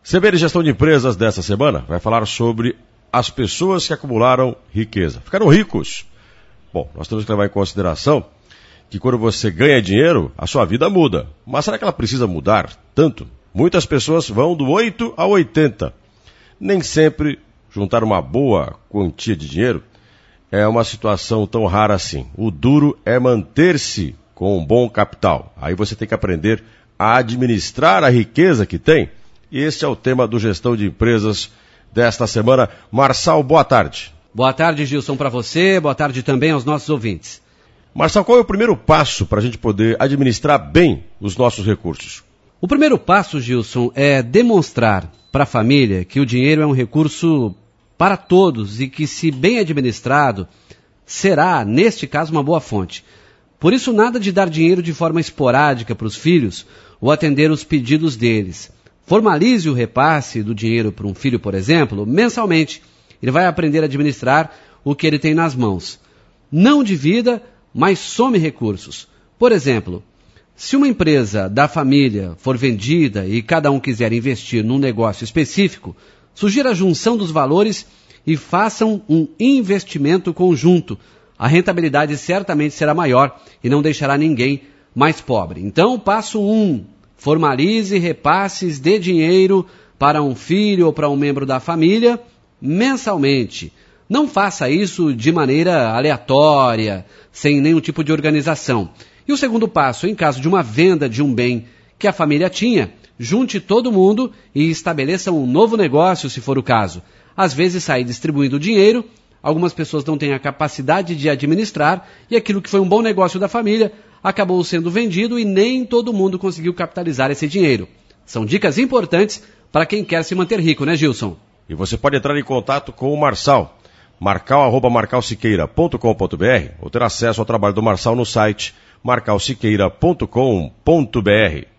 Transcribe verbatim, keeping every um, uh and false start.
C B de Gestão de Empresas desta semana vai falar sobre as pessoas que acumularam riqueza. Ficaram ricos. Bom, nós temos que levar em consideração que quando você ganha dinheiro, a sua vida muda. Mas será que ela precisa mudar tanto? Muitas pessoas vão do oito ao oitenta. Nem sempre juntar uma boa quantia de dinheiro é uma situação tão rara assim. O duro é manter-se com um bom capital. Aí você tem que aprender a administrar a riqueza que tem. E este é o tema do Gestão de Empresas desta semana. Marçal, boa tarde. Boa tarde, Gilson, para você. Boa tarde também aos nossos ouvintes. Marçal, qual é o primeiro passo para a gente poder administrar bem os nossos recursos? O primeiro passo, Gilson, é demonstrar para a família que o dinheiro é um recurso para todos e que, se bem administrado, será, neste caso, uma boa fonte. Por isso, nada de dar dinheiro de forma esporádica para os filhos ou atender os pedidos deles. Formalize o repasse do dinheiro para um filho, por exemplo, mensalmente. Ele vai aprender a administrar o que ele tem nas mãos. Não divida, mas some recursos. Por exemplo, se uma empresa da família for vendida e cada um quiser investir num negócio específico, sugira a junção dos valores e façam um investimento conjunto. A rentabilidade certamente será maior e não deixará ninguém mais pobre. Então, passo um. Formalize repasses de dinheiro para um filho ou para um membro da família mensalmente. Não faça isso de maneira aleatória, sem nenhum tipo de organização. E o segundo passo, em caso de uma venda de um bem que a família tinha, junte todo mundo e estabeleça um novo negócio, se for o caso. Às vezes, sair distribuindo dinheiro, algumas pessoas não têm a capacidade de administrar e aquilo que foi um bom negócio da família acabou sendo vendido e nem todo mundo conseguiu capitalizar esse dinheiro. São dicas importantes para quem quer se manter rico, né, Gilson? E você pode entrar em contato com o Marçal, marcal arroba marcal siqueira ponto com ponto br ou ter acesso ao trabalho do Marçal no site marcal siqueira ponto com ponto br.